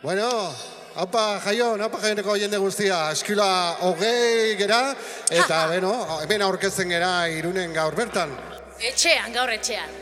Bueno, haupa jaioneko jende guztia, eskila 20 gera, eta hemen aurkezten gera Irunen gaur bertan. Gaur etxean.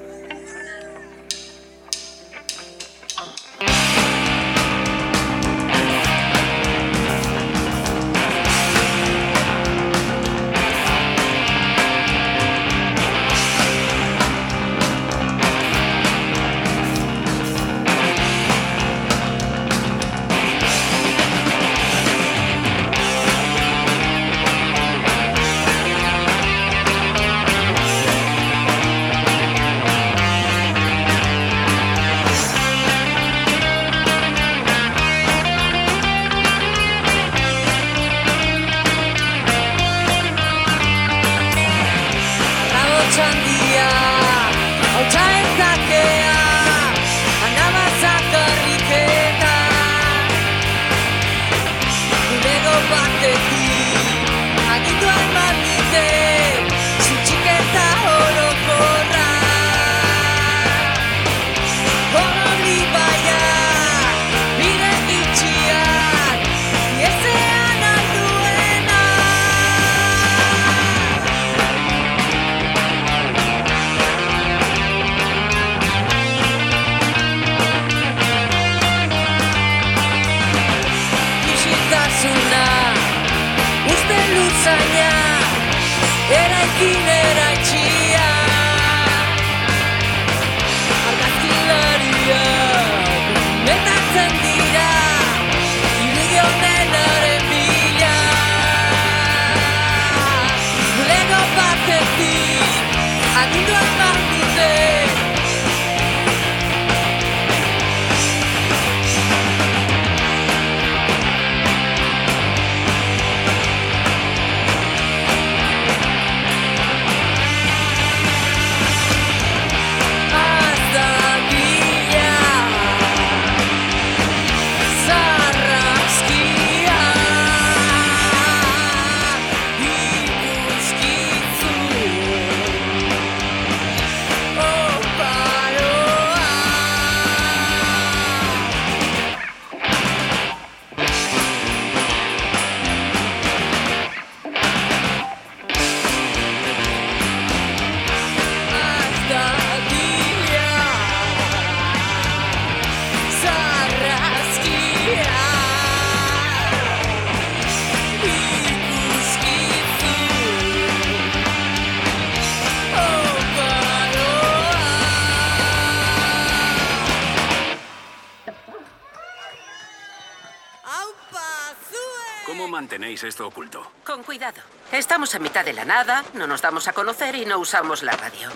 Mantenéis esto oculto. Con cuidado. Estamos en mitad de la nada, no nos damos a conocer y no usamos la radio.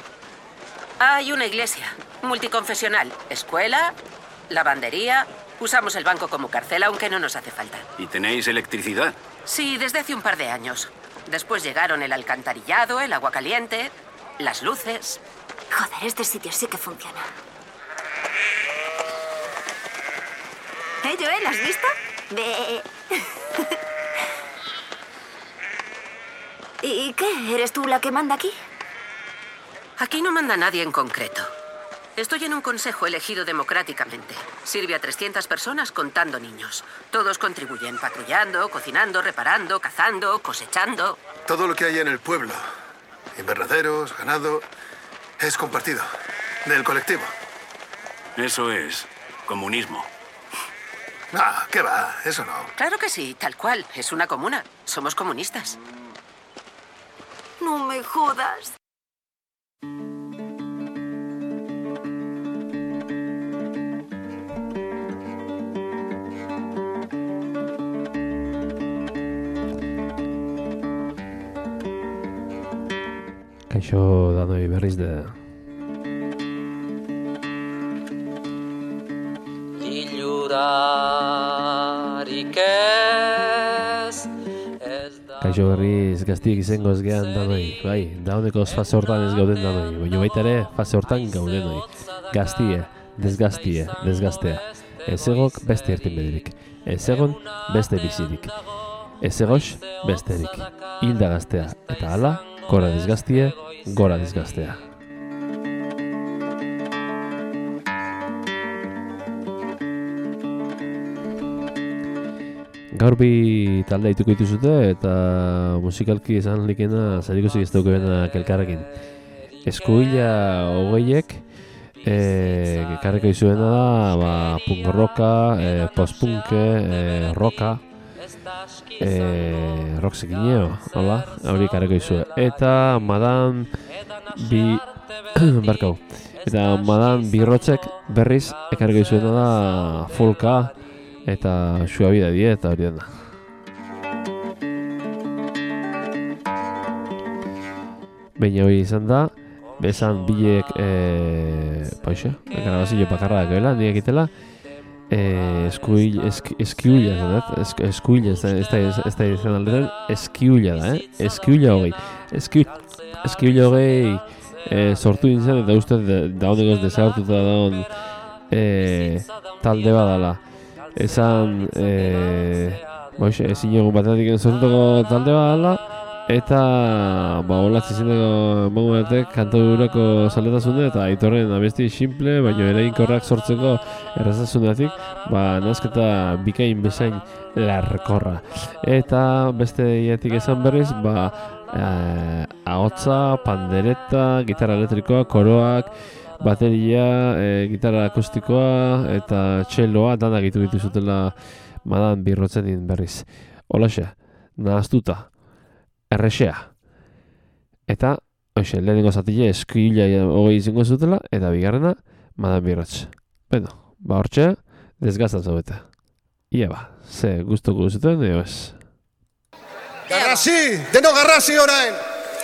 Hay una iglesia, multiconfesional, escuela, lavandería. Usamos el banco como cárcel, aunque no nos hace falta. ¿Y tenéis electricidad? Sí, desde hace un par de años. Después llegaron el alcantarillado, el agua caliente, las luces. Joder, este sitio sí que funciona. Joel, ¿has visto? Ve. ¿Y qué? ¿Eres tú la que manda aquí? Aquí no manda nadie en concreto. Estoy en un consejo elegido democráticamente. Sirve a 300 personas contando niños. Todos contribuyen, patrullando, cocinando, reparando, cazando, cosechando. Todo lo que hay en el pueblo, invernaderos, ganado, es compartido, del colectivo. Eso es comunismo. Ah, ¿qué va? Eso no. Claro que sí, tal cual. Es una comuna. Somos comunistas. No me jodas. Kaixo danoi berriz de. Kaixo berriz gaztiek izango ez gehan danoi, bai, dauneko fase hortan ez gauden danoi, baina baita ere fase hortan gaudenoi. Gaztie, desgaztea. Ez egok beste ertin bedirik, ez egon beste bizirik. Ez egos besterik, hilda gaztea, eta hala, gora desgaztie, gora desgaztea. gaur bi talde dituko dituzute eta musikalki esan likena zerikusi ez daukenak elkarrekin. Eskuila hogeiek ekarriko izuena da punk rocka, post-punke, rocka, rock zekineo, hola, hori ekarriko izue. Eta Madan barkau. Eta Madan Birrotzek berriz ekarriko izuena da folka eta suabida die eta hori dena. Baina hori izan da, bezan bilek grabazio bakarra dagoela, nire egitela eskiuila zanet, eskuila, ez da izan alderen, eskiuila da, eskiuila hogei. Eskiuila hogei sortu nintzen eta uste daunegoz desagertuta daun talde badala. Esan, ezin egun batetik sortuko talde badala, eta holatzi zineko emango batek kantaurako zaletasune eta aitorren abesti simple, baina erainkorrak sortzeko errazasunetik, nazketa bikain bezain larkorra. Eta beste iatik esan berriz, ahotsa, pandereta, gitarra elektrikoa, koroak, bateria, gitarra akustikoa eta txeloa danak dituzutela Madan Birrotzenin berriz. Holaxe, nahaztuta. Errexea. Eta, lehenengo zatile eskuila hogei izango zutela, eta bigarrena, Madan Birrotz. Beno, hortxe, desgaztatzu bete. Ia ze guztoko zuten, eo ez. Garrasi! Deno garrasi orain!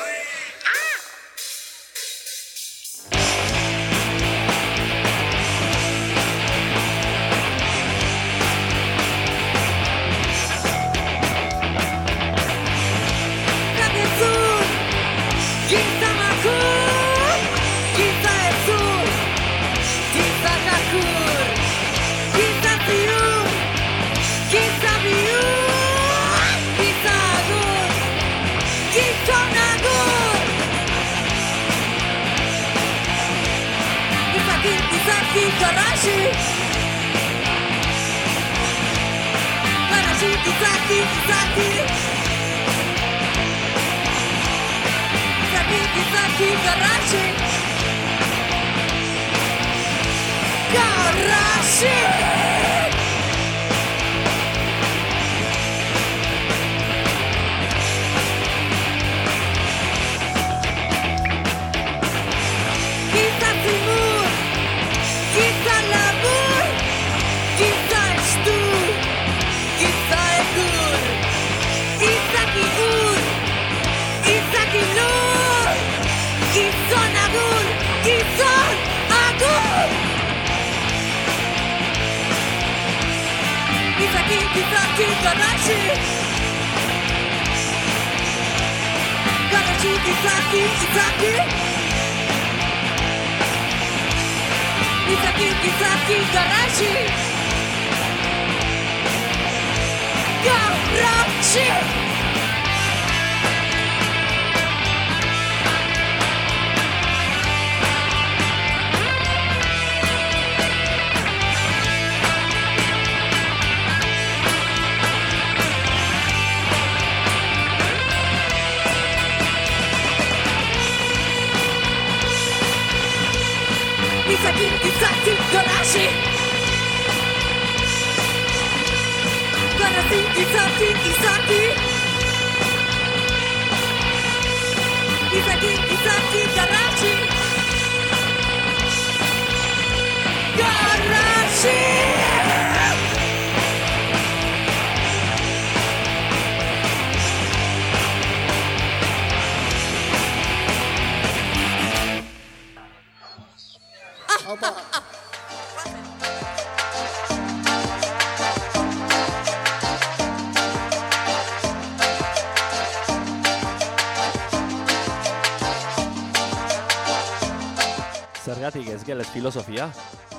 Zergatik ez gelez filosofia?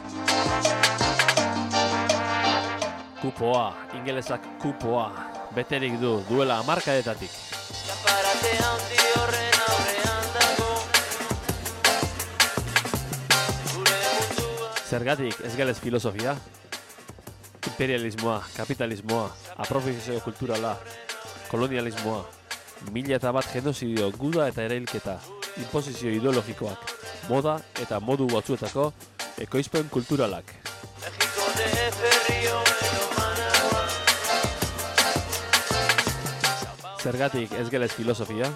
Kupoa, ingelesak kupoa, beterik duela hamarkadetatik. Zergatik ez gelez filosofia? imperialismoa, kapitalismoa, aprofizazio kulturala, kolonialismoa, 1001 genozidio, guda eta erailketa, imposizio ideologikoak, moda eta modu batzuetako ekoizpen kulturalak. Zergatik ez gelez filosofia?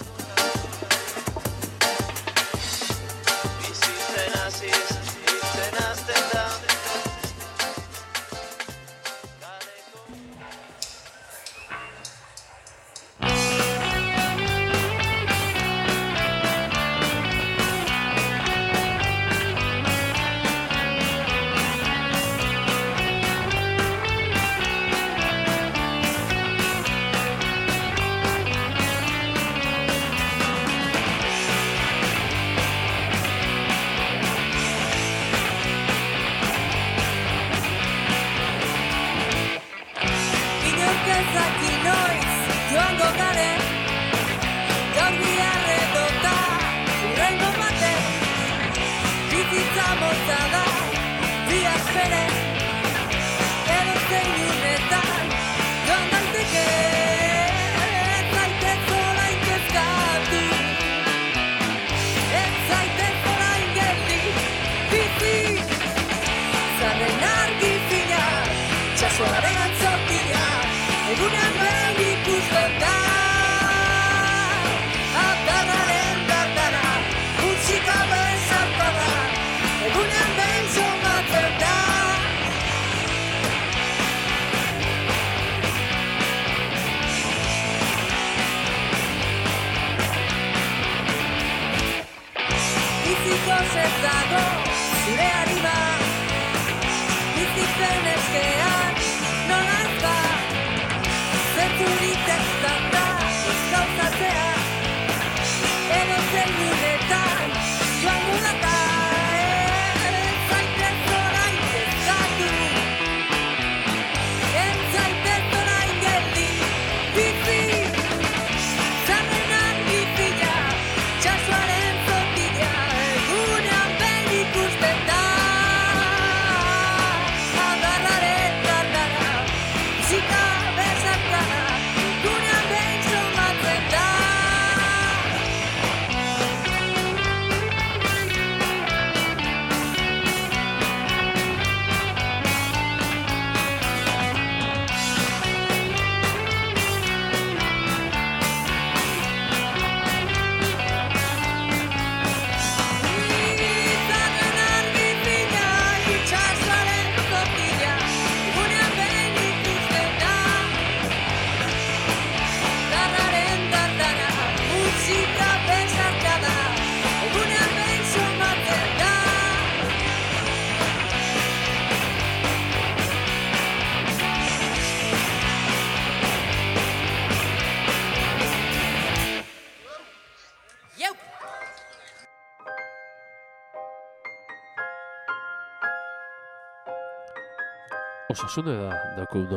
Osasune da daukuna.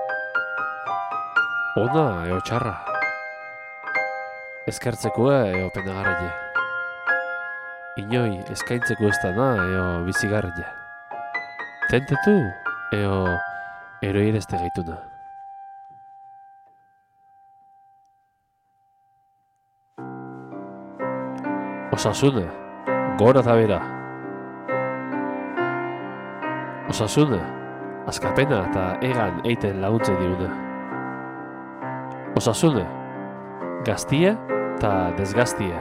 Ona eo txarra. Eskartzekoa eo penagarraile. Inoi eskaintzeko ez dana eo bizigarraile. Tentetu eo eroirezte gaituna. Osasune, gora eta bera. Osasune, askapena eta egan eiten laguntzen diguna. Osasune, gaztie eta desgaztie.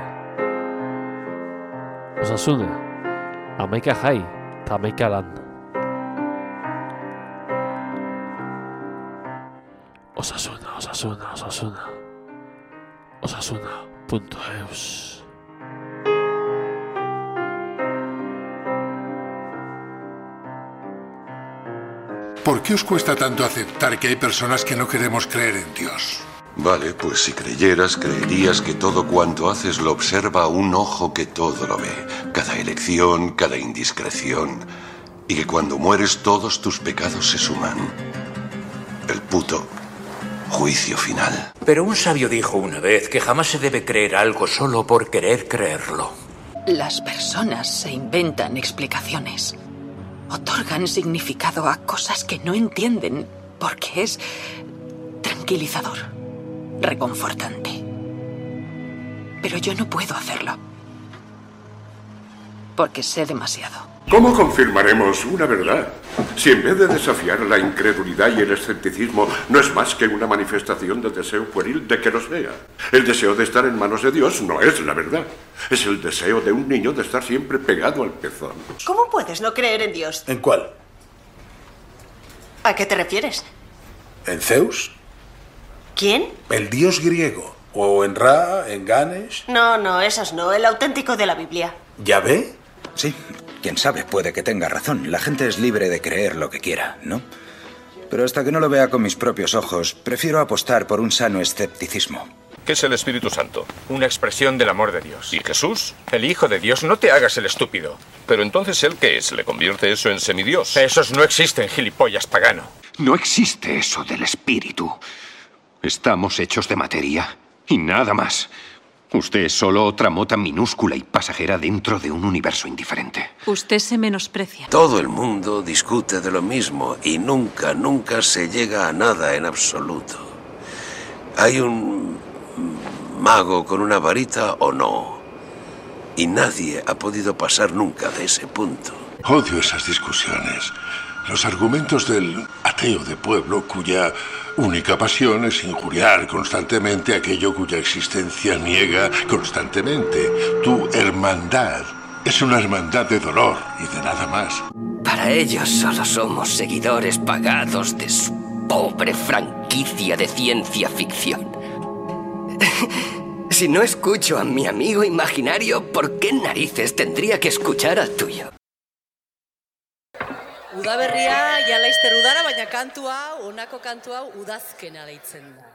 Osasune, amaika jai eta amaika lan. Osasuna, osasuna, osasuna. Osasuna.eus. ¿Por qué os cuesta tanto aceptar que hay personas que no queremos creer en Dios? Vale, pues si creyeras, creerías que todo cuanto haces lo observa un ojo que todo lo ve. Cada elección, cada indiscreción. Y que cuando mueres todos tus pecados se suman. El puto juicio final. Pero un sabio dijo una vez que jamás se debe creer algo solo por querer creerlo. Las personas se inventan explicaciones. otorgan significado a cosas que no entienden porque es tranquilizador, reconfortante. Pero yo no puedo hacerlo porque sé demasiado. ¿Cómo confirmaremos una verdad? Si en vez de desafiar la incredulidad y el escepticismo no es más que una manifestación del deseo pueril de que nos vea. El deseo de estar en manos de Dios no es la verdad. Es el deseo de un niño de estar siempre pegado al pezón. ¿Cómo puedes no creer en Dios? ¿En cuál? ¿A qué te refieres? ¿En Zeus? ¿Quién? ¿El dios griego? ¿O en Ra, en Ganesh? No, esos no. El auténtico de la Biblia. ¿Yahvé? Sí, quién sabe, puede que tenga razón. La gente es libre de creer lo que quiera, ¿no? Pero hasta que no lo vea con mis propios ojos, prefiero apostar por un sano escepticismo. ¿Qué es el Espíritu Santo? Una expresión del amor de Dios. ¿Y Jesús? El Hijo de Dios. No te hagas el estúpido. Pero entonces, ¿él qué es? ¿Le convierte eso en semidios? Esos no existen, gilipollas pagano. No existe eso del espíritu. Estamos hechos de materia y nada más. Usted es solo otra mota minúscula y pasajera dentro de un universo indiferente. Usted se menosprecia. Todo el mundo discute de lo mismo y nunca se llega a nada en absoluto. ¿Hay un mago con una varita o no? Y nadie ha podido pasar nunca de ese punto. Odio esas discusiones. Los argumentos del ateo de pueblo cuya única pasión es injuriar constantemente aquello cuya existencia niega constantemente. Tu hermandad es una hermandad de dolor y de nada más. Para ellos solo somos seguidores pagados de su pobre franquicia de ciencia ficción. Si no escucho a mi amigo imaginario, ¿por qué narices tendría que escuchar al tuyo? Udaberria ja laizter udara, baina kantu hau, honako kantu hau udazkena deitzen da.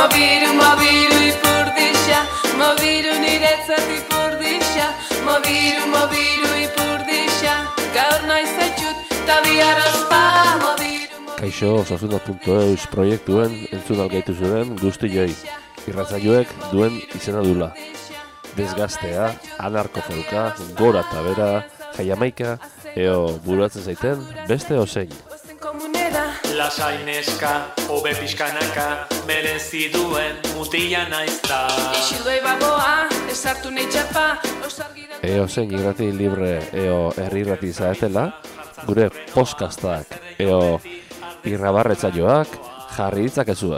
Mobiru ipurdixa, mobiru niretzat ipurdixa, mobiru ipurdixa, gaur naiz etxut, ta bihar ospa, Kaixo, Osasuna.eus proiektuen entzun algaitu zuen guzti joi. Irratzaioek duen izena dula. Desgaztea, anarkofolka, gora eta bera, jaiamaika, eo buruatzen zaiten beste osein. Lasai neska, hobe pixkanaka, merezi duen mutila naizta. Ixildoi bagoa, esartu nahi txapa, Eo zein irrati libre, eo herri irrati zaetela, gure podcastak, eo irrabarretzaioak, jarri ditzakezua.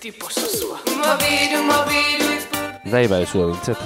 Nahi ba ezua bintzet.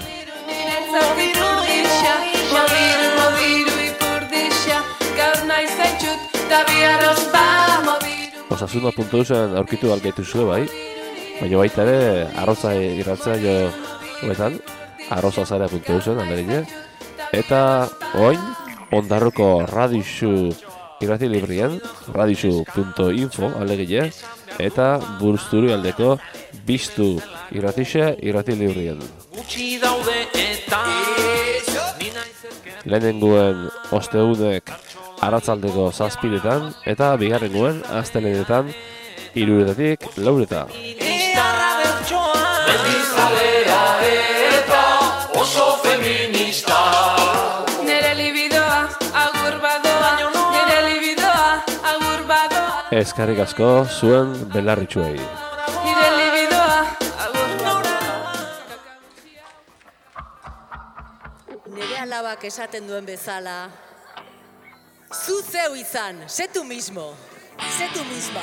Osasuna.eusen aurkitu algaitu zuen bai, baina baita ere arroza irratzea joetan, arrozazarea.eusen alderine, eta oin Ondarruko Radixu irrati librien, radixu.info alegile, eta Buruzturu aldeko Biztu irratixe irrati librien. Lehenenguen osteunek arratzaldeko 7:00 eta bigarrenguen astelehenetan 3:00 4:00. Berdizalea eta oso feminista. Nere libidoa, agur badoa, nere libidoa, agur badoa. Eskerrik asko zuen belarritxuei. Nere libidoa, agur badoa. Nere alabak esaten duen bezala, zu zeu izan, sé tú mismo, sé tú misma.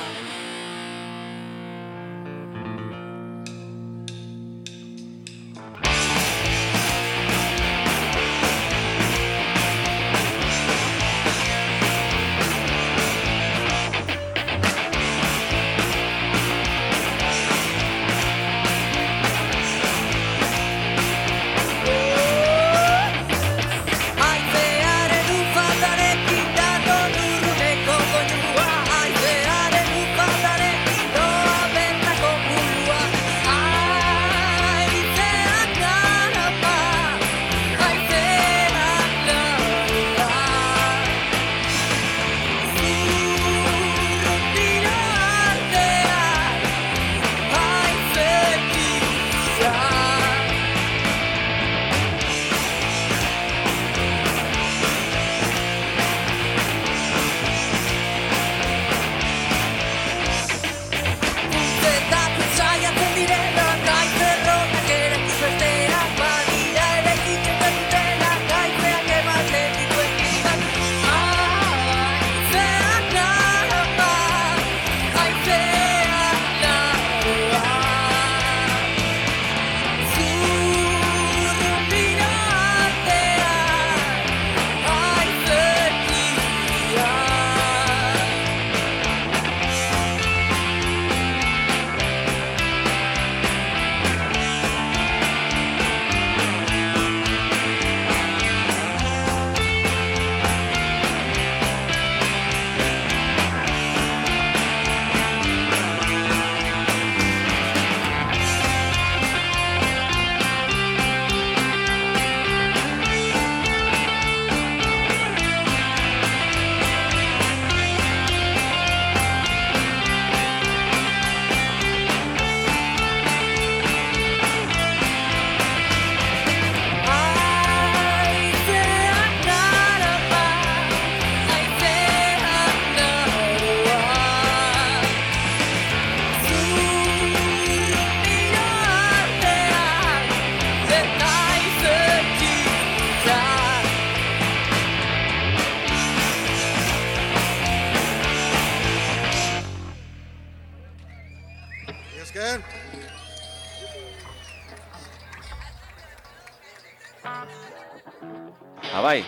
Abai.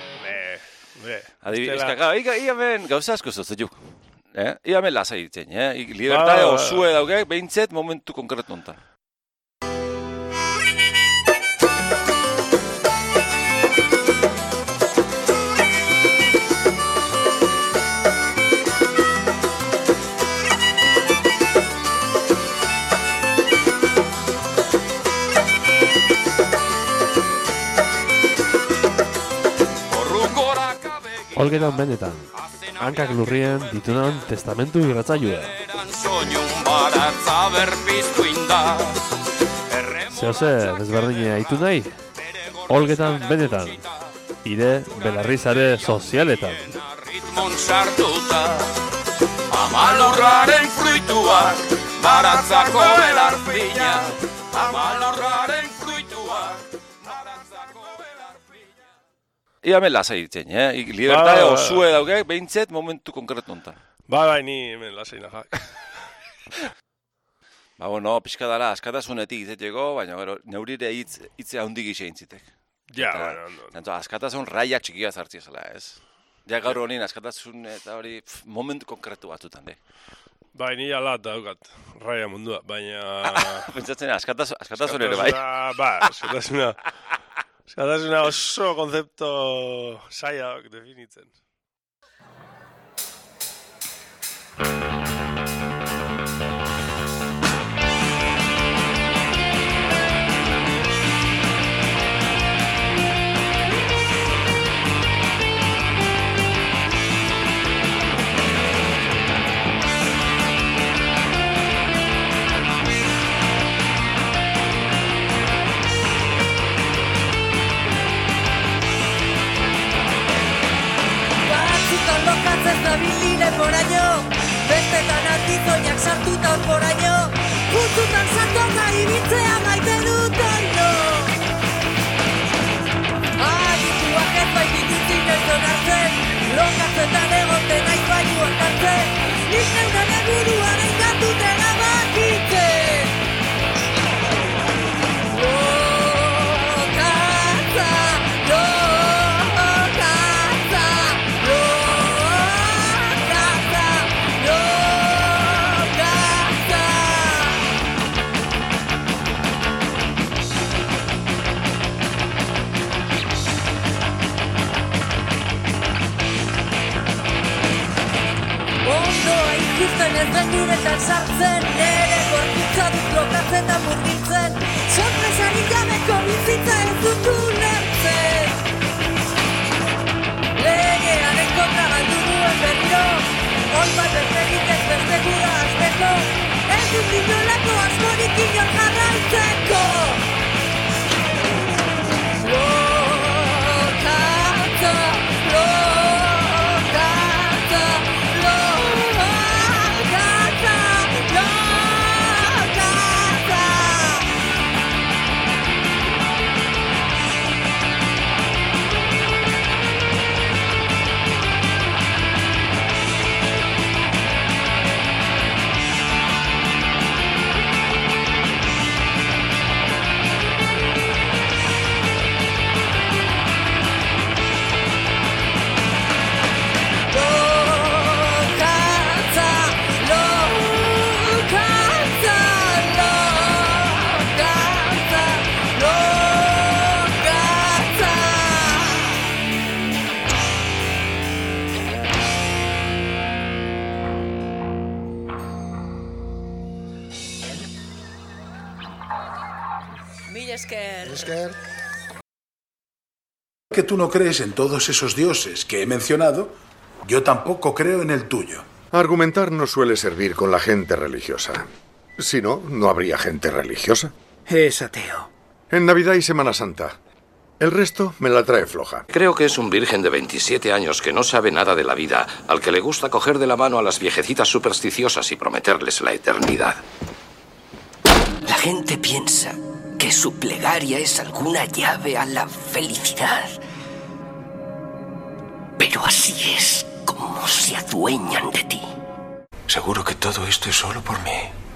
Adibidez, ia hemen gauza asko zotzaiuk. Ia hemen lasai ditzen, libertade osue dauke, behintzet momentu konkretu onta. Olgetan benetan, hankak lurrien ditunan testamentu irratzailua. Zehose, desberdine haitu nahi, Olgetan benetan, ire belarrizare sozialetan. Amalurraren fruituak, baratzako elarpina. Amalurraren fruituak, baratzako elarpina. Ia hemen lasai ditzen, libertade osue dauke, behintzet momentu konkretu nonta. Bai, ni hemen lasai nahak. Bueno, pixka dara, askatasunetik izeteko, baina neurire hitze handik ixein zitek. Ja, bueno. Askatasun raia txikia zartzi zela, ez? Ja gaur honin askatasun eta hori momentu konkretu batzutan, Bai, ni alat daukat, raia mundua, baina... Pentsatzen, askatasun ere, bai? Askatasuna oso konzepto saiak definitzen. Nabilire poraino, bestetan artizoinak sartuta poraino, putzutan sartuta ibiltzea maite dut oino. Adituak ez baitituzik ez onartzen, lokatzetan egoten nahi bainuak hartzen, nik neure buruan egatut erabakitzen. Ez den guretan sartzen, nere gorputza dut blokatzen da murgiltzen, sorpresarik gabeko bizitza ez dut ulertzen. Legearen kontra galdu duen berriro, hon bat berregik ez beste gura azteko, ez dut inolako askorik inor jarraitzeko. Que tú no crees en todos esos dioses que he mencionado, yo tampoco creo en el tuyo. Argumentar no suele servir con la gente religiosa. Si no, no habría gente religiosa. Es ateo. En Navidad y Semana Santa. El resto me la trae floja. Creo que es un virgen de 27 años que no sabe nada de la vida, al que le gusta coger de la mano a las viejecitas supersticiosas y prometerles la eternidad. La gente piensa que su plegaria es alguna llave a la felicidad. Pero así es como se adueñan de ti. Seguro que todo esto es solo por mí.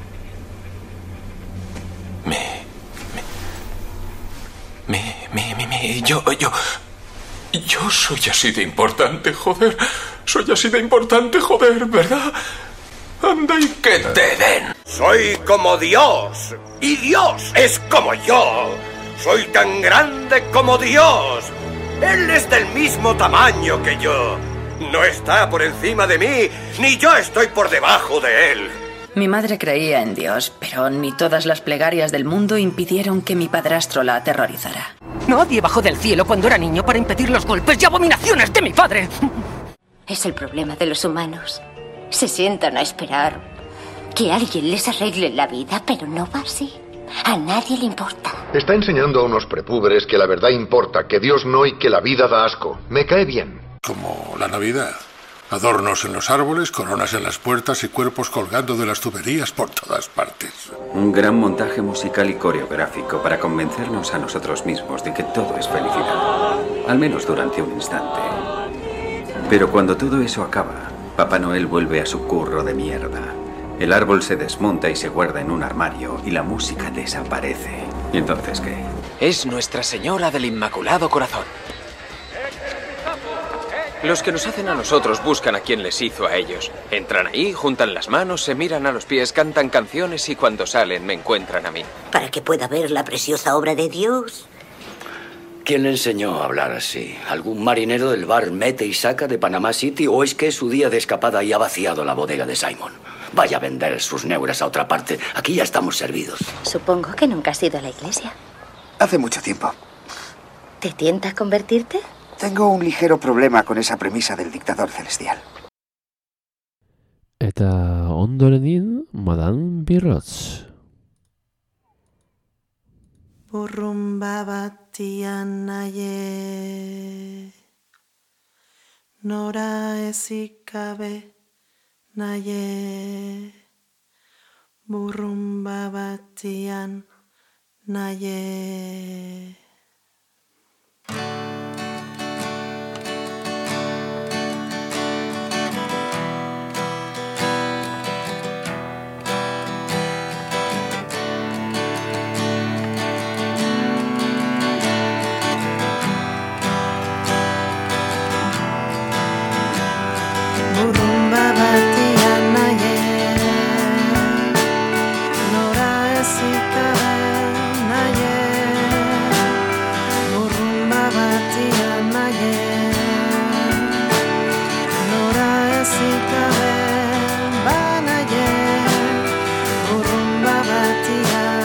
Yo soy así de importante, joder. Soy así de importante, joder, ¿verdad? Anda y que te den. Soy como Dios. Y Dios es como yo. Soy tan grande como Dios. Él es del mismo tamaño que yo. No está por encima de mí, ni yo estoy por debajo de él. Mi madre creía en Dios, pero ni todas las plegarias del mundo impidieron que mi padrastro la aterrorizara. Nadie bajó del cielo cuando era niño para impedir los golpes y abominaciones de mi padre. Es el problema de los humanos. Se sientan a esperar que alguien les arregle la vida, pero no va así. A nadie le importa. Está enseñando a unos prepúberes que la verdad importa, que Dios no y que la vida da asco. Me cae bien. Como la Navidad. Adornos en los árboles, coronas en las puertas y cuerpos colgando de las tuberías por todas partes. Un gran montaje musical y coreográfico para convencernos a nosotros mismos de que todo es felicidad. Al menos durante un instante. Pero cuando todo eso acaba, Papá Noel vuelve a su curro de mierda. El árbol se desmonta y se guarda en un armario y la música desaparece. ¿Y entonces qué? Es Nuestra Señora del Inmaculado Corazón. Los que nos hacen a nosotros buscan a quien les hizo a ellos. Entran ahí, juntan las manos, se miran a los pies, cantan canciones y cuando salen me encuentran a mí. Para que pueda ver la preciosa obra de Dios. ¿Quién le enseñó a hablar así? ¿Algún marinero del bar mete y saca de Panama City o es que es su día de escapada y ha vaciado la bodega de Simon? Vaya a vender sus neuras a otra parte. Aquí ya estamos servidos. Supongo que nunca has ido a la iglesia. Hace mucho tiempo. ¿Te tienta convertirte? Tengo un ligero problema con esa premisa del dictador celestial. Eta ondorenin, Madame Birrotz. Burrumba batian naie, nora ezik gabe naie, burrumba batian naie. Burrumba batian naie, nora ezik gabe naie, burrumba batian naie, nora ezik gabe banaie, burrumba batian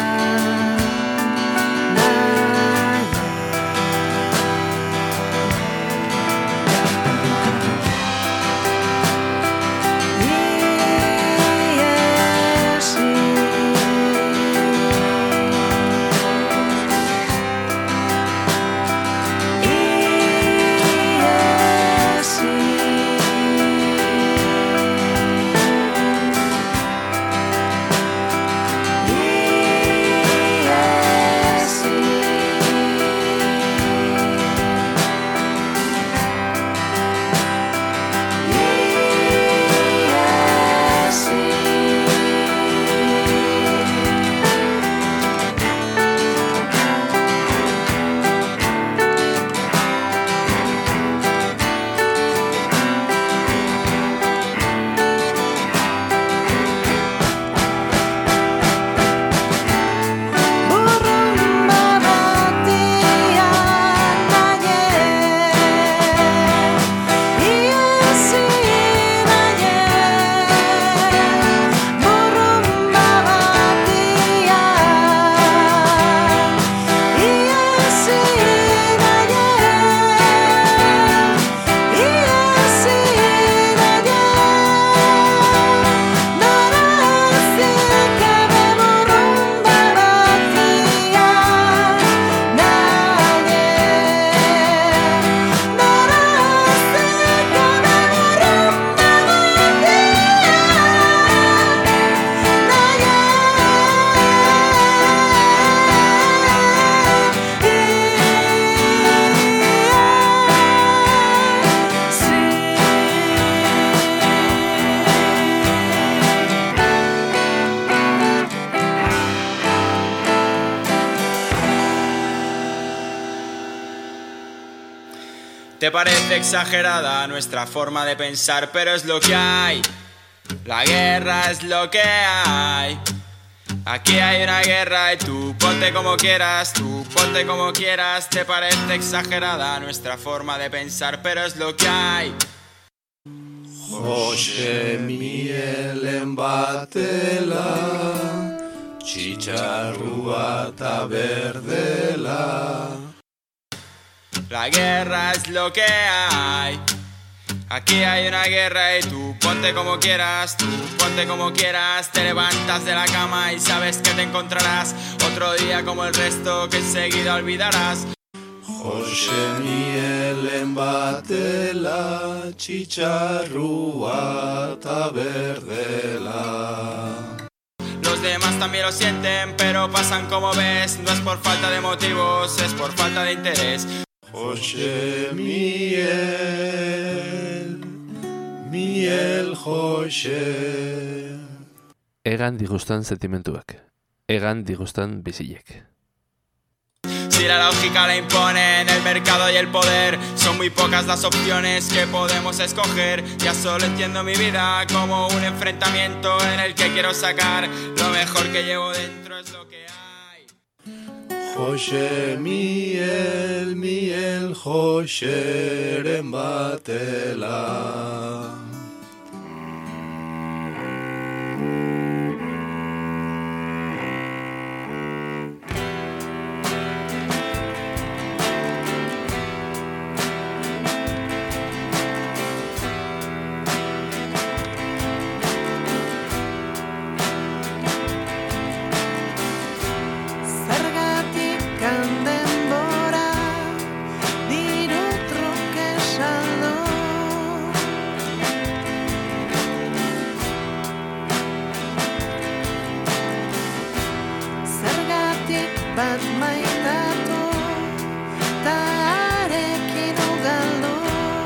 Te parece exagerada nuestra forma de pensar, pero es lo que hay. La guerra es lo que hay. Aquí hay una guerra y tú ponte como quieras, tú ponte como quieras. Te parece exagerada nuestra forma de pensar, pero es lo que hay. Jose mielen batela, txitxarrua eta berdela. La guerra es lo que hay. Aquí hay una guerra y tú ponte como quieras, te levantas de la cama y sabes que te encontrarás otro día como el resto que enseguida olvidarás. Jose mielen batela, txitxarrua ta berdela. Los demás también lo sienten, pero pasan como ves. No es por falta de motivos, es por falta de interés. Jose miel Jose. Egan digustan sentimentuak, egan digustan bizilek. Si la lógica la imponen el mercado y el poder, son muy pocas las opciones que podemos escoger. Ya solo entiendo mi vida como un enfrentamiento en el que quiero sacar lo mejor que llevo dentro, es lo que hay. Jose miel Joseren batela. Bat maitatu, ta harekin ugaldu.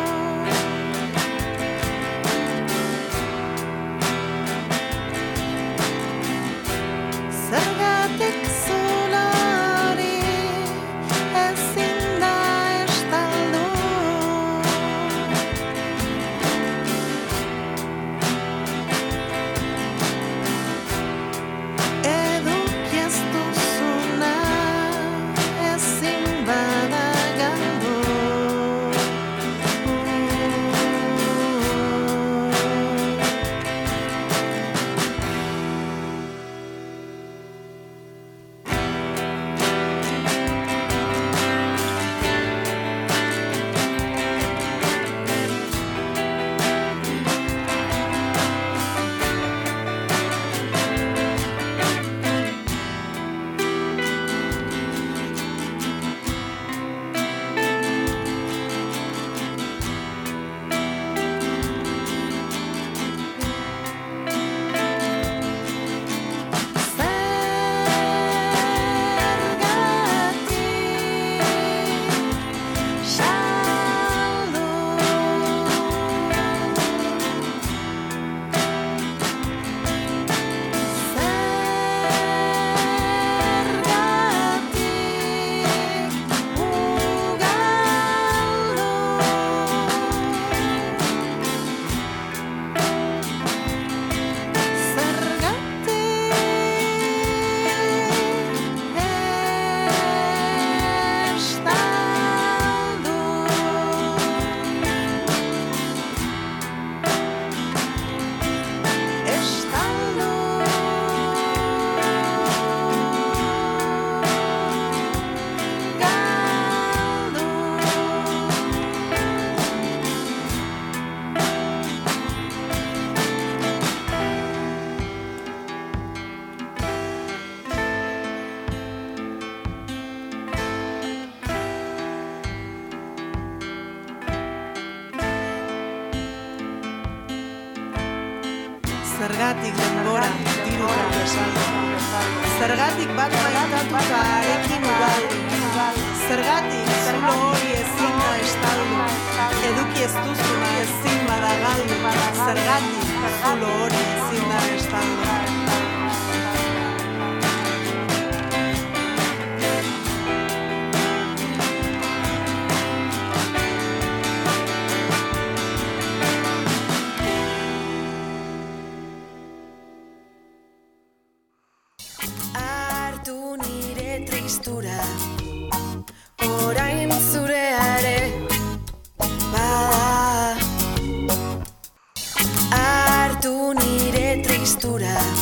Zergatik zulo hori ezin da estaldu. Eduki ez duzuna ezin bada galdu. Zergatik denbora, diruka bezala. Zergatik bat maitatuta harekin ugaldu. Zergatik zulo hori ezin da estaldu. Eduki ez duzuna ezin bada galdu. Zergatik zulo hori ezin da estaldu. Orain zureare bada. Hartu nire tristura.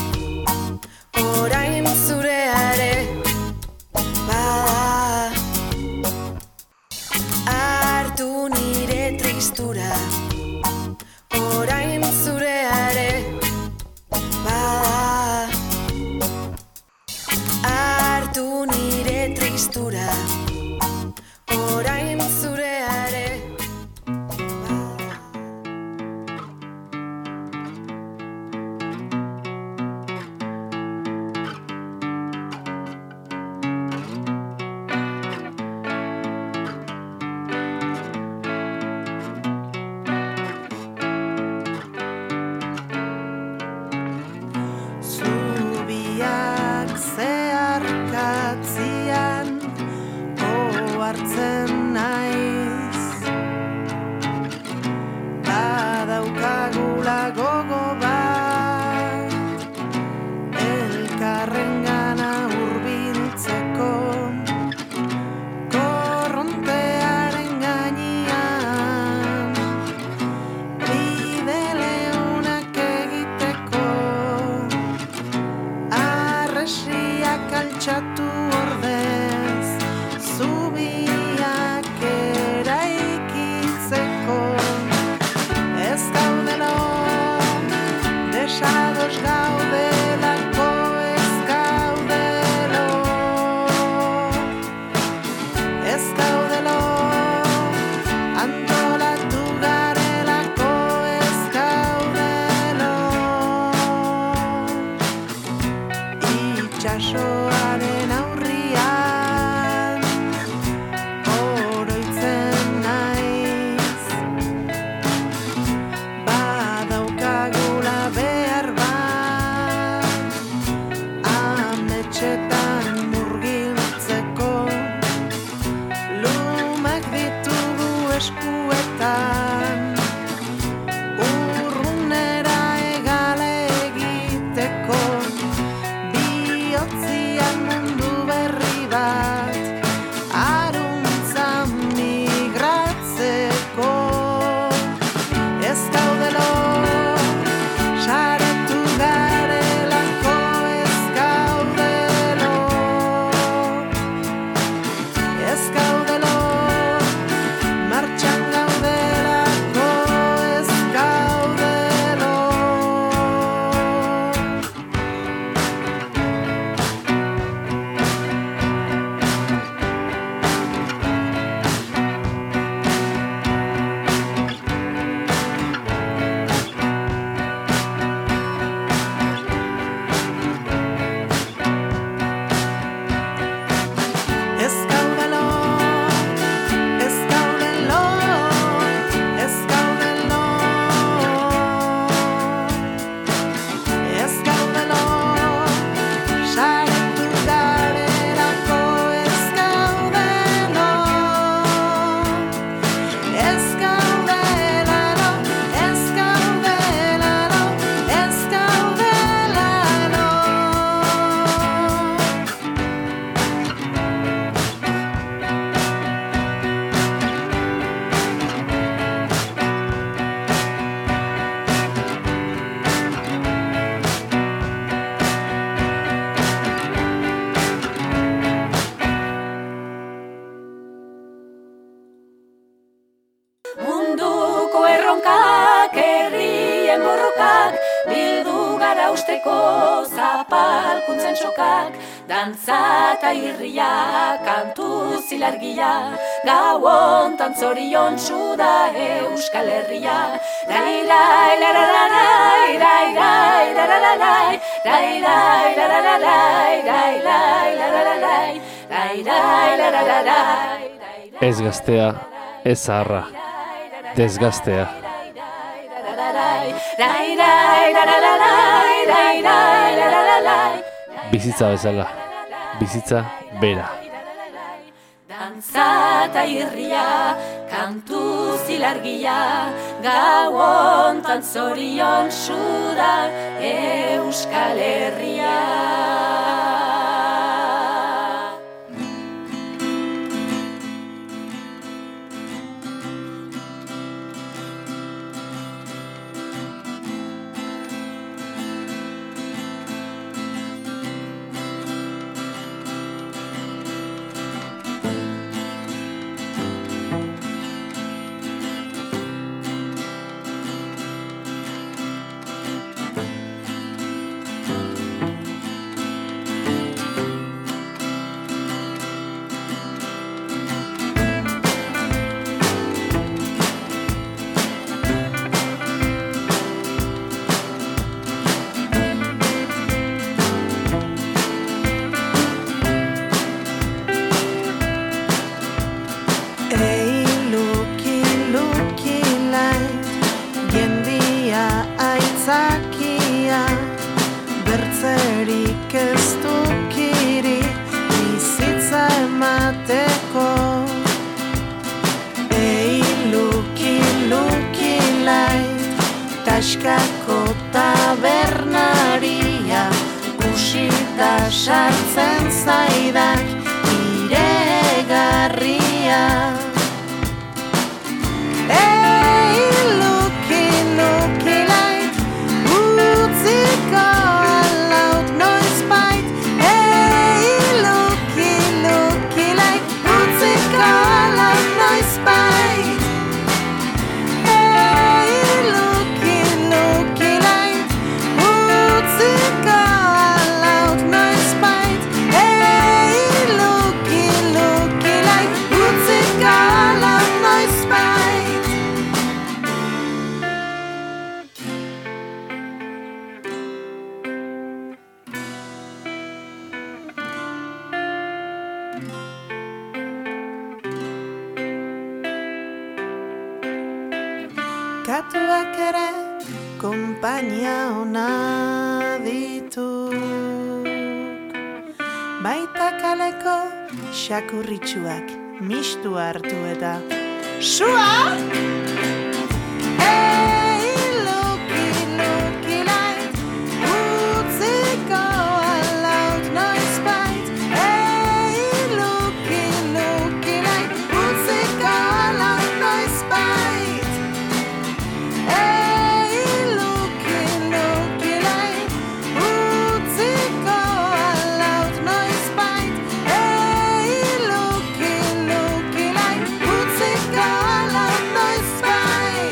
bildu gara usteko zapalkuntzen sokak, dantza eta irria, kantu zilargia, gau hontan zoriontsu da Euskal Herria. Rai-rai, larararai, rai-rai, larararai, rai-rai, larararai, rai-rai, larararai, rai-rai, larararai. Ez gaztea, ez zaharra, desgaztea. Bizitza bezala, bizitza bera. Dantza eta irria, kantu zilargia, gau hontan zoriontsu da Euskal Herria. Taskako tabernaria kusita sartzen zaidak iregarria. Ei, luki, luki light, utziko alaut noizbait. Ei, luki, luki light, utziko alaut noizbait. Katuak ere konpainia ona dituk, baita kaleko xakurritxuak mistu hartu eta sua! Ei, luki, luki light, utziko alaut noizbait. Ei, luki, luki light, utziko alaut noizbait. Ei, luki, luki light, utziko alaut noizbait. Ei, luki, luki light, utziko alaut noizbait.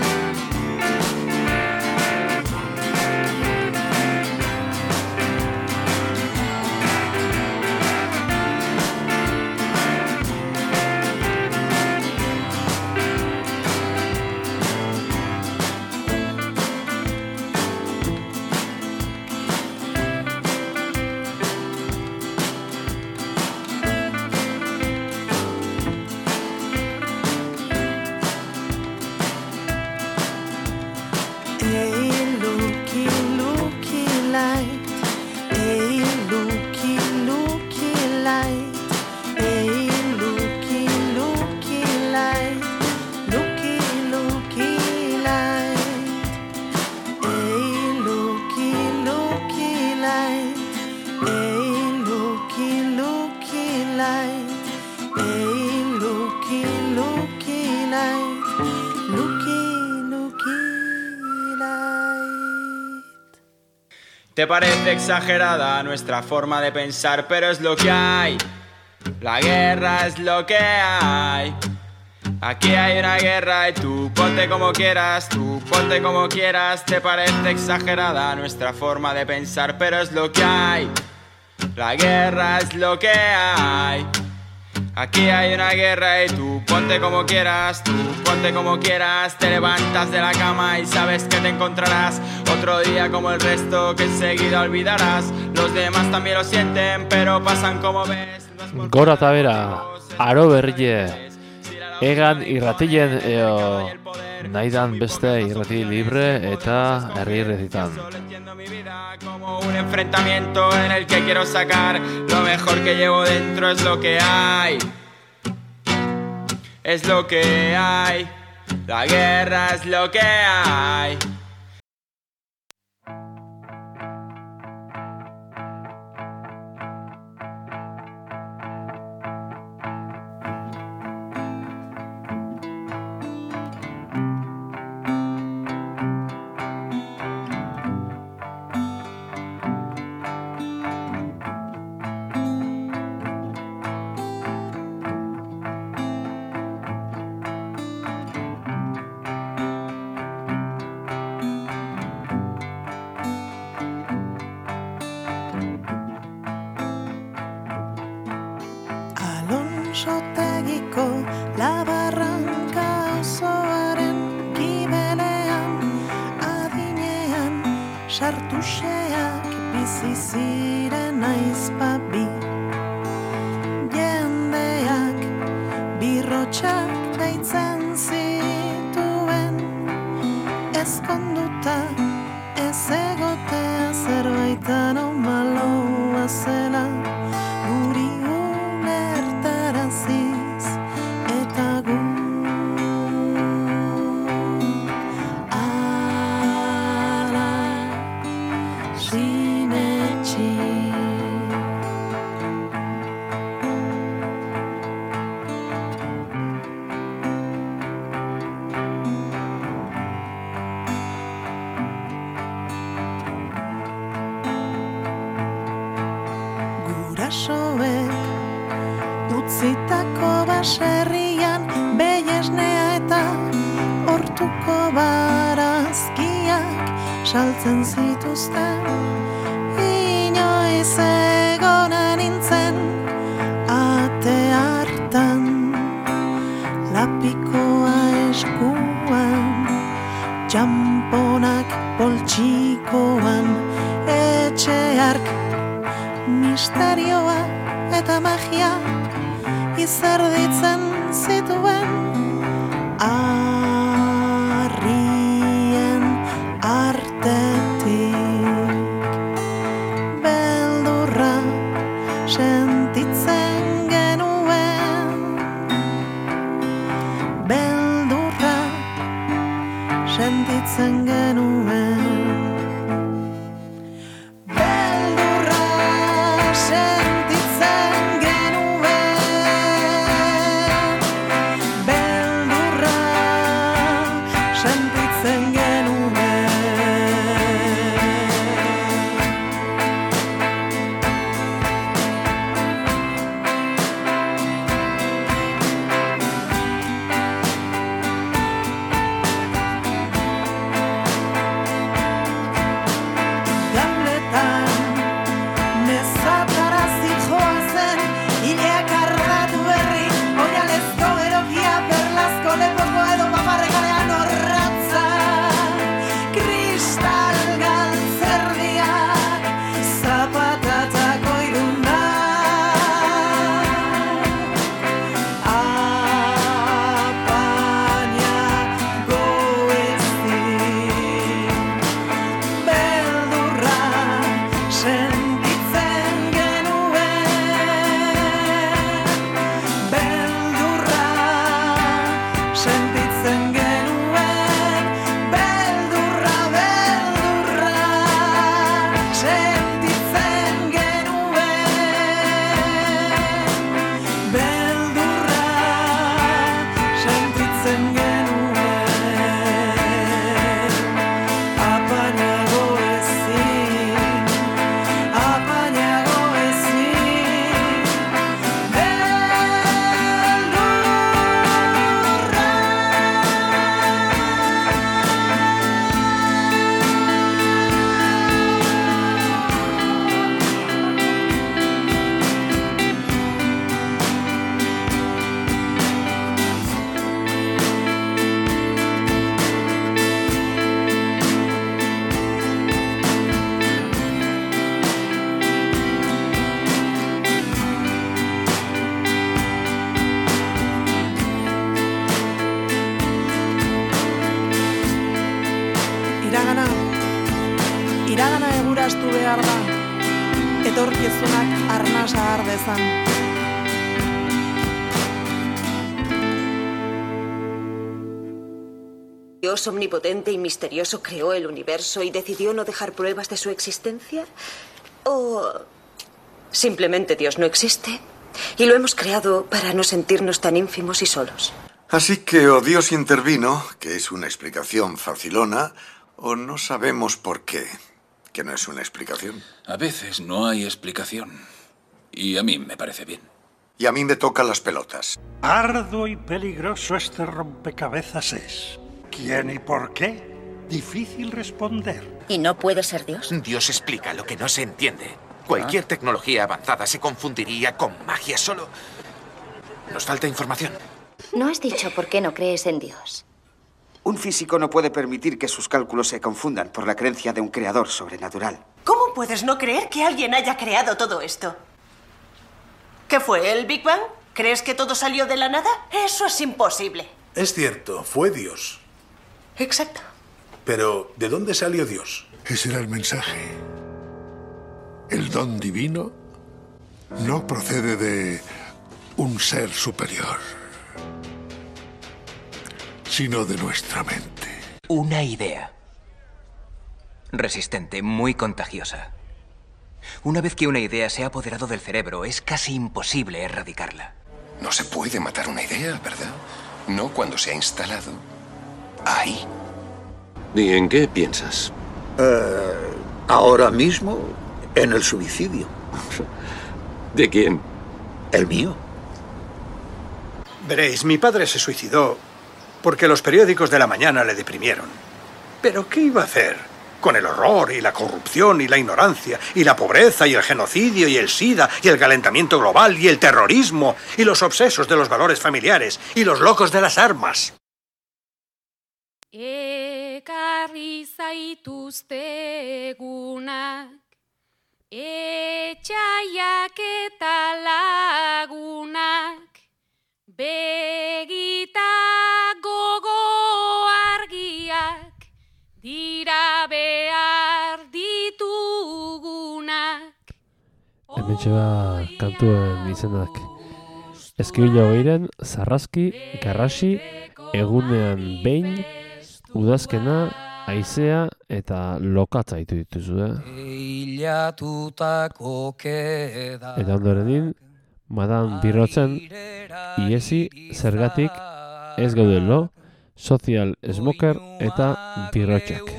Ei, luki, luki light. Ei, luki, luki light. Ei, luki, luki light. Luki, luki light. Ei, luki, luki light. Ei, luki, luki light. Ei, luki, luki light. Luki, luki light. Te parece exagerada nuestra forma de pensar, pero es lo que hay. La guerra es lo que hay. Aquí hay una guerra y tú ponte como quieras, te parece exagerada nuestra forma de pensar, pero es lo que hay. La guerra es lo que hay. Aquí hay una guerra y tú ponte como quieras, te levantas de la cama y sabes que te encontrarás otro día como el resto que enseguida olvidarás. Los demás también lo sienten, pero pasan como ves. Gora eta bera, aro berrie, egan irratilen eo nahidan beste irrati libre eta herri irratitan. Como un enfrentamiento en el que quiero sacar lo mejor que llevo dentro, es lo que hay. Es lo que hay. La guerra es lo que hay. Alonsotegiko labarranka osoaren gibelean, adinean sartuxeak bizi ziren aizpabi. Jendeak birrotxak deitzen zituen, ezkonduta ez egotea zerbait anomaloa zela, guri ulertaraziz eta gu ala sinetxi. Gurasoek utzitako baserrian behiesnea eta hortuko barazkiak saltzen zituzten. Inoiz egona nintzen ate hartan, lapikoa eskuan, txamponak poltsikoan, etxe hark misterioa eta magia izerditzen zituen. Arrien artetik beldurra sentitzen genuen, beldurra sentitzen genuen. arnastu behar da, etorkizunak arnasa har dezan. Dios omnipotente y misterioso creó el universo y decidió no dejar pruebas de su existencia? ¿O simplemente Dios no existe y lo hemos creado para no sentirnos tan ínfimos y solos? Así que o Dios intervino, que es una explicación facilona, o no sabemos por qué, que no es una explicación. A veces no hay explicación. Y a mí me parece bien. Y a mí me tocan las pelotas. Arduo y peligroso este rompecabezas es. ¿Quién y por qué? Difícil responder. ¿Y no puede ser Dios? Dios explica lo que no se entiende. Cualquier tecnología avanzada se confundiría con magia solo. Nos falta información. No has dicho por qué no crees en Dios. Un físico no puede permitir que sus cálculos se confundan por la creencia de un creador sobrenatural. ¿Cómo puedes no creer que alguien haya creado todo esto? ¿Qué fue, el Big Bang? ¿Crees que todo salió de la nada? Eso es imposible. Es cierto, fue Dios. Exacto. Pero, ¿de dónde salió Dios? Ese era el mensaje. El don divino no procede de un ser superior, sino de nuestra mente. Una idea. Resistente, muy contagiosa. Una vez que una idea se ha apoderado del cerebro, es casi imposible erradicarla. No se puede matar una idea, ¿verdad? No cuando se ha instalado ahí. ¿Y en qué piensas? Ahora mismo, en el suicidio. ¿De quién? El mío. Veréis, mi padre se suicidó porque los periódicos de la mañana le deprimieron. ¿Pero qué iba a hacer? Con el horror y la corrupción y la ignorancia y la pobreza y el genocidio y el SIDA y el calentamiento global y el terrorismo y los obsesos de los valores familiares y los locos de las armas. Ekarri zaituzte egunak, etxaiak eta lagunak, begita gogo argiak, dira behar ditugunak. Hemen txeba kantuen izenak. Eskibila hogeiren, zarraski, garrasi, egunean behin, udazkena, haizea eta lokatza ditu dituzu, Eta ondorenin, Madan Birrotzen, iesi zergatik ez gaudelo, Social Smoker eta Birrotxak.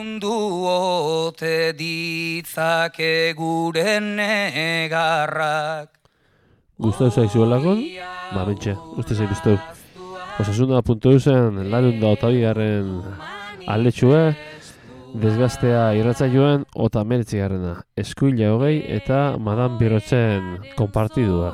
Ote ditzake gure negarrak. Gustau zaizuelakon? Mentxe, uste zai gustau. Osasuna.eusen larun da otabigarren aldetxue, desgaztea irratzaioen ota 19garrena. Eskuila hogei eta Madan Birrotzen konpartidua.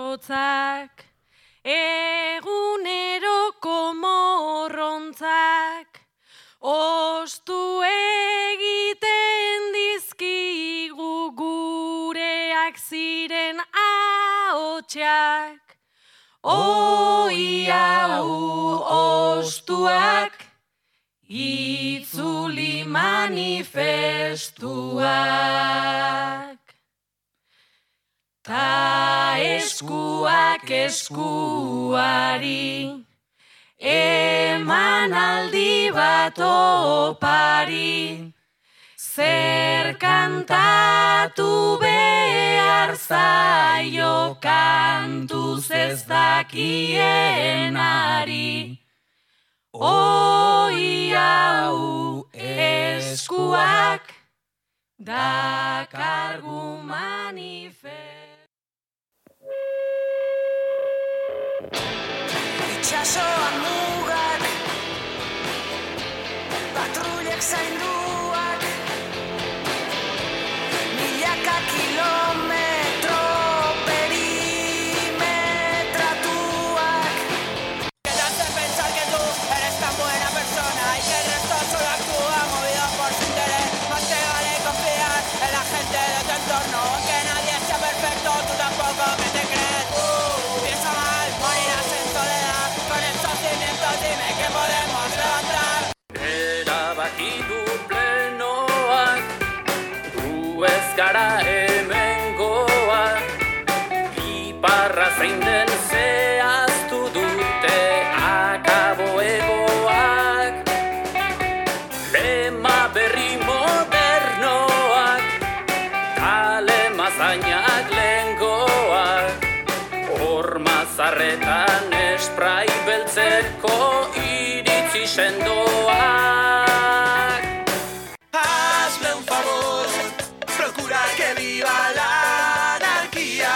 Eguneroko morrontzak, ostu egiten dizkigu gureak ziren ahotsak. Oi hau ostuak, itzuli manifestuak. Ta eskuak eskuari, eman aldi bat opari, zer kantatu behar zaio kantuz ez dakienari. Oi hau eskuak, dakargu manifest. Itxasoan mugak, patrullek zainduak, milaka kilometro perimetratuak. Que te hace pensar que tú eres tan buena persona y que el resto solo actúa movido por su interés. Más te vale confiar en la gente de tu entorno, que nadie sea perfecto, tú tampoco que te crees. Piensa mal, morirás en soledad, con estos cimientos dime que podemos levantar. Erabakidu plenoak, sendoak. Hazme un favor, procura que viva la anarquía.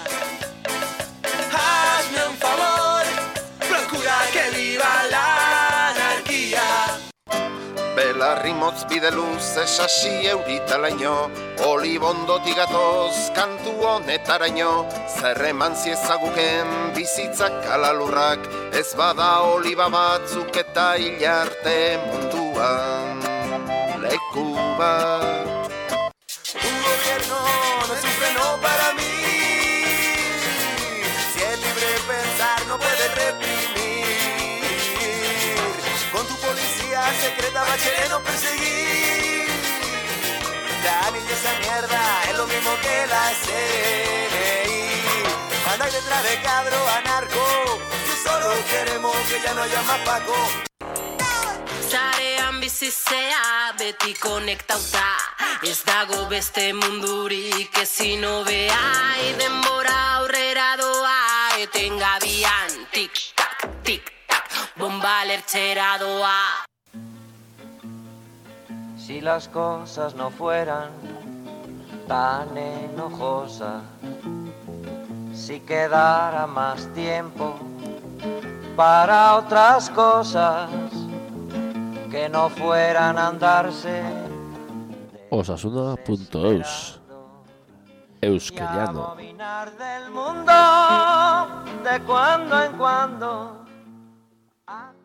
Hazme un favor, procura que viva la anarquía. Belarri motz bide luze sasi euritalaino, olibondotik gatoz kantu honetaraino, zer eman ziezaguken bizitzak alalurrak, ez bada oliba batzuk eta hilarte munduan leku bat. Un gobierno no es un freno para mí. Si es libre pensar no puedes reprimir. Con tu policía secreta va a querernos perseguir. Ya ni esa mierda es lo mismo que la CNI. Anda detrás de cabro anarco, que solo queremos que ya no haya más Paco. Zarean bizizea beti konektauta, ez dago beste mundurik ezin hobea, denbora aurrera doa, etengabian tik-tak, tik-tak, bomba lertxera doa. Si las cosas no fueran tan enojosas, si quedara más tiempo para otras cosas que no fueran a andarse. Osasuna.eus Euskellano. Del mundo de cuando en cuando.